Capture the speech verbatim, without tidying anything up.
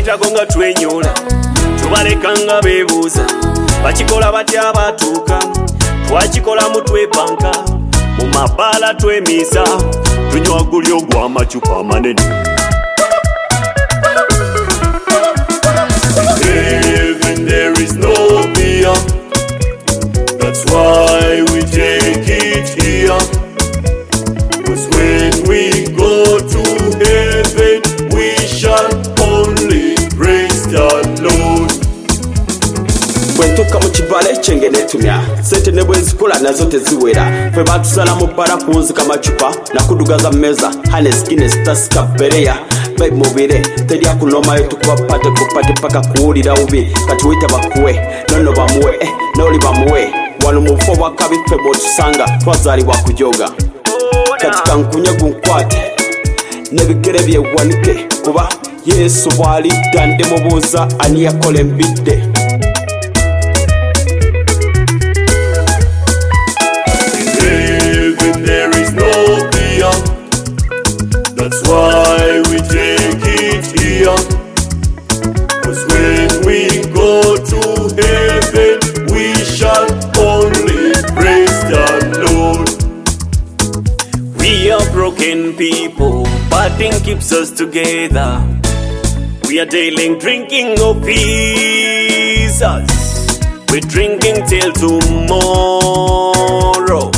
tuyitako nga twenyula tubaleka nga beebuuza bakikola batya batuuka twakikola mu twepanka mu mabaala twemiisa tunywa guli ogw'amacupa amanene. Heaven there is no beer, that's why we take it here. Cause when we go to heaven we shall only praise the Lord. Bwentuka mu kibala ekyenge netumya sente ne bwenzikola nazo teziwera fe batusala mu bbala kunzika macupa nakudugaza mmeza Hannes Guinness tasika bereya babe mubire terya kunomayo tukuba pate kupate paka kuwulira ubi kati wita bakuwe nono bamuwe eh, noli bamuwe wano mufo wakabi fe botusanga twazaalibwa kujoga kati kankunya gunkwate nebigere byewanike kuba Yesu bw'alidda ndemubuuza ani yakola embidde. That's why we take it here. Cause when we go to heaven we shall only praise the Lord. We are broken people, parting keeps us together. We are daily drinking of Jesus. We're drinking till tomorrow.